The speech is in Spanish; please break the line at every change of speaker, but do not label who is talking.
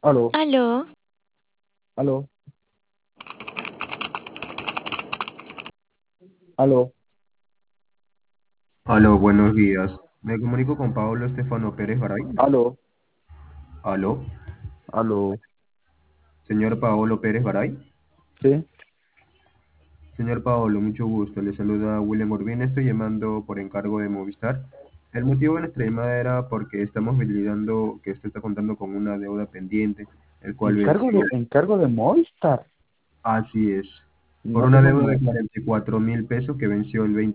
Aló,
Aló,
aló, aló,
Aló, buenos días. Me comunico con Pablo Estefano Pérez Garay.
aló,
Aló,
aló.
señor Paolo Pérez Garay.
Sí,
Señor Paolo, mucho gusto. Le saluda William Urbina. Estoy llamando por encargo de Movistar. El motivo de nuestra llamada era porque estamos validando que usted está contando con una deuda pendiente, el cual venció.
encargo de Movistar.
Así es. Por
No
una
tengo
deuda
ni,
de 44.000 pesos que venció el